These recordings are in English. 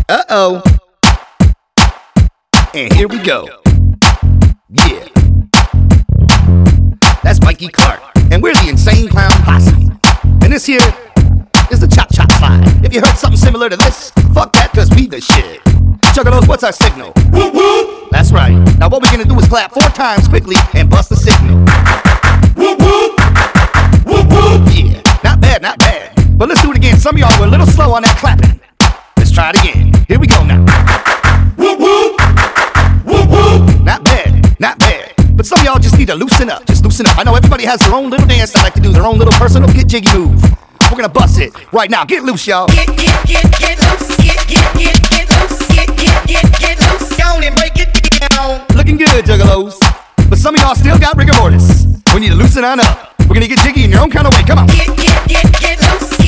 Uh-oh. And here we go. Yeah. That's Mikey Clark, and we're the Insane Clown Posse. And this here is the Chop Chop Slide. If you heard something similar to this, fuck that, cause we the shit. Juggalos, what's our signal? Whoop whoop! That's right. Now what we're gonna do is clap 4 times quickly and bust the signal. Whoop whoop! Whoop whoop! Yeah, not bad, not bad. But let's do it again. Some of y'all were a little slow on that clapping. Let's try it again. Here we go now. Whoop whoop! Whoop whoop! Not bad, not bad. But some of y'all just need to loosen up. Just loosen up. I know everybody has their own little dance they like to do, their own little personal get jiggy move. We're gonna bust it right now. Get loose, y'all. Get loose. Get loose. Get loose. Down and break it down. Looking good, Juggalos. But some of y'all still got rigor mortis. We need to loosen on up. We're gonna get jiggy in your own kind of way. Come on. Get loose. Get loose.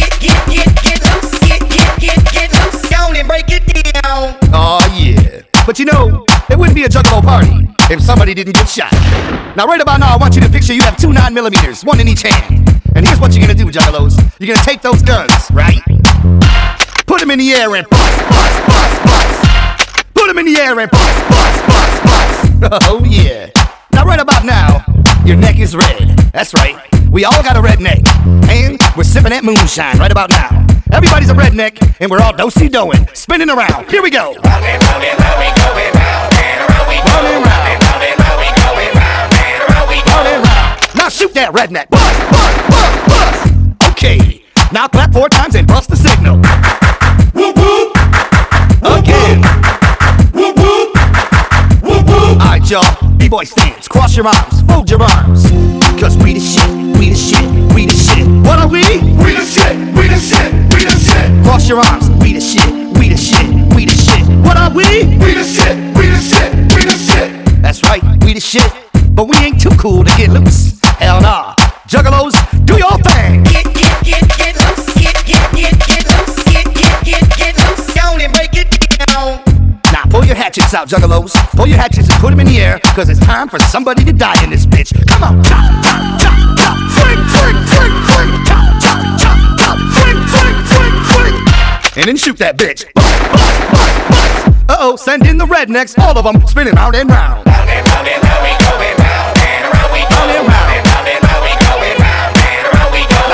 Get loose. Down and break it down. Oh yeah. But you know, it wouldn't be a Juggalo party if somebody didn't get shot. Now right about now, I want you to picture you have 2 9mm, 1 in each hand. And here's what you're gonna do, Juggalos. You're gonna take those guns, right? Put them in the air and bust, bust, bust, bust. Put them in the air and bust, bust, bust, bust. Oh yeah. Now right about now, your neck is red. That's right. We all got a red neck. And we're sipping that moonshine right about now. Everybody's a redneck, and we're all do-si-doing, spinning around. Here we go. Round and round and round we going round and around we go. Round and round. Round and round we going round and around we go. Round and round. Now shoot that redneck. Bust, bust, bust, bust. Okay. Now clap 4 times and bust the signal. Whoop whoop. Again. Whoop whoop. Whoop whoop. Alright, y'all. B-boy stance. Cross your arms. Fold your arms. Cause we the shit. We the shit. We the shit. What are we? We the shit. We the shit. We the shit. Cross your arms. We the shit. We the shit. We the shit. What are we? We the shit. We the shit. We the shit. That's right. We the shit. But we ain't too cool to get loose. Hell nah. Juggalos, do your thing. Get loose. Get loose. Get loose. Down and break it down. Now pull your hatchets out, Juggalos. Pull your hatchets and put them in the air, cause it's time for somebody to die in this bitch. Come on. Chop, chop, chop, chop. Swing, swing, swing, swing. Chop, chop, chop, chop. Swing, swing, swing, swing. And then shoot that bitch. Bust, bust, bust, bust. Uh-oh, send in the rednecks, all of them spinning round and round. Round and round and round we going round and around we go. Round and round. Round and round we going round and around we go.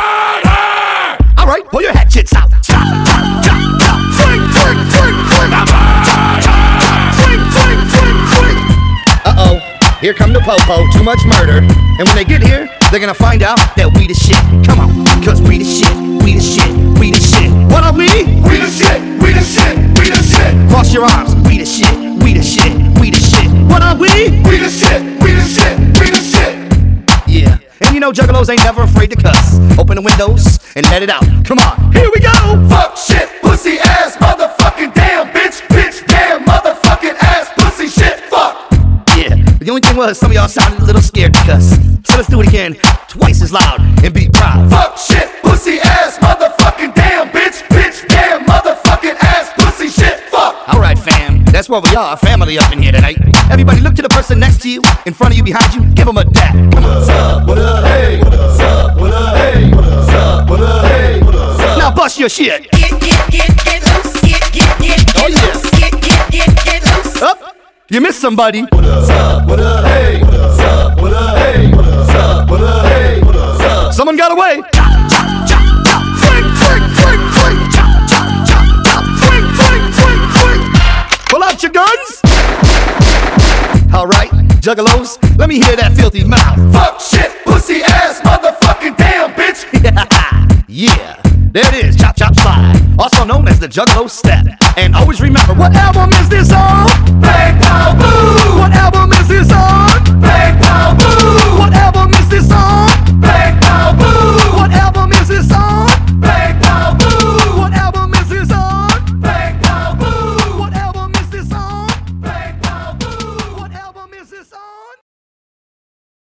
All right, pull your hatchets out. Chop, chop, chop, chop. Swing, swing, swing, swing. Chop, chop, chop. Swing, swing, swing, swing. Uh-oh, here come the po-po. Too much murder. And when they get here, they're gonna find out that we the shit. Come on, cause we the shit. We the shit. We the shit. What are we? We the shit. We the shit. We the shit. Cross your arms. We the shit. We the shit. We the shit. What are we? We the shit. We the shit. We the shit. Yeah. And you know Juggalos ain't never afraid to cuss. Open the windows and let it out. Come on, here we go. Fuck, shit, pussy, ass, motherfucking damn, bitch, bitch, damn, motherfucking ass, pussy, shit, fuck. Yeah, but the only thing was some of y'all sounded a little scared to cuss. So let's do it again, twice as loud and be proud. Fuck, shit, pussy, ass, motherfucking damn, bitch, bitch, damn, motherfucking ass, pussy, shit, fuck. All right, fam, that's what we are, family up in here tonight. Everybody look to the person next to you, in front of you, behind you, give them a dap. Come on. What's up, what up, hey, what's up, what up, hey, what's up, what up, hey, what's up. Now bust your shit. Get loose. Oh yeah. Get loose. Up, you missed somebody. What's up, what up, hey, what's up, what up, hey, what's up, what up, hey, what's up. Someone got away. Chop, chop, chop, chop. Swing, swing, swing, swing. Chop, chop, chop, chop. Swing, swing, swing, swing. Pull out your guns. All right, Juggalos, let me hear that filthy mouth. Fuck, shit, pussy, ass, motherfucking damn, bitch. Yeah, there it is, Chop Chop Slide, also known as the Juggalo Step. And always remember, what album is this?